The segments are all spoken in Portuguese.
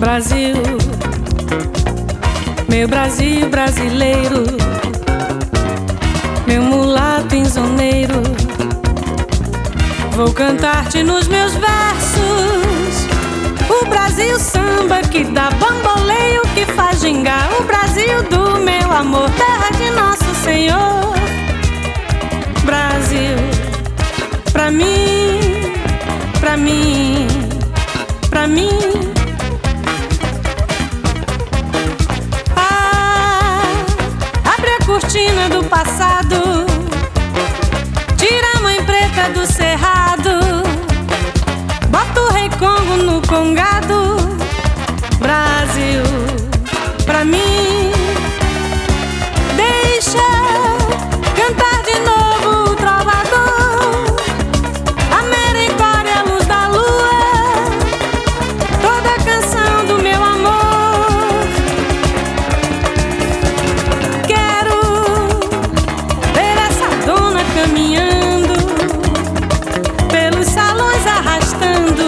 Brasil, meu Brasil brasileiro, meu mulato insoneiro, vou cantar-te nos meus versos o Brasil samba que dá bamboleio, que faz gingar, o Brasil do meu amor, terra de nosso Senhor. Brasil, pra mim, pra mim, pra mim. Cortina do passado, tira a mãe preta do cerrado, bota o rei Congo no congado. Brasil, pra mim, deixa cantar de novo o trovador, a merencória, a luz da lua, toda a canção do meu amor. Caminhando pelos salões, arrastando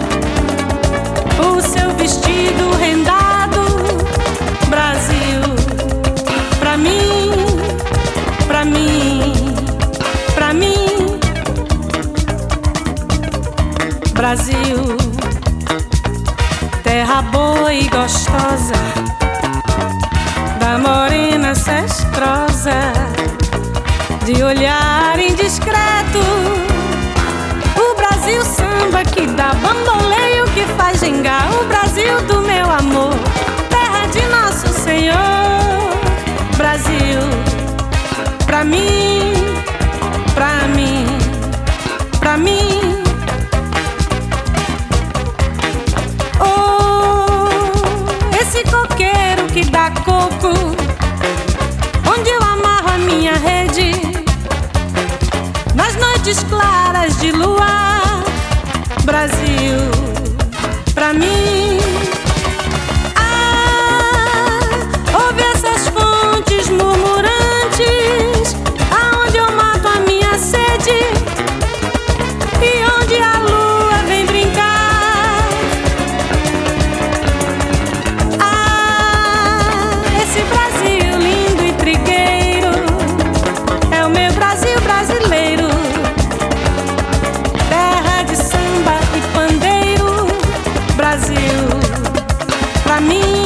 o seu vestido rendado. Brasil, pra mim, pra mim, pra mim. Brasil, terra boa e gostosa da morena cestrosa, de olhar indiscreto, o Brasil samba que dá bamboleio, que faz gingar, o Brasil do meu amor, terra de nosso Senhor. Brasil, pra mim, pra mim, pra mim. Oh, esse coqueiro que dá coco, onde eu amarro a minha rede, nas noites claras de luar. Brasil, pra mim. Ouve essas fontes murmurantes, aonde eu mato a minha sede e onde a lua vem brincar. Esse Brasil lindo e trigueiro é o meu Brasil brasileiro, terra de samba e pandeiro. Brasil, pra mim.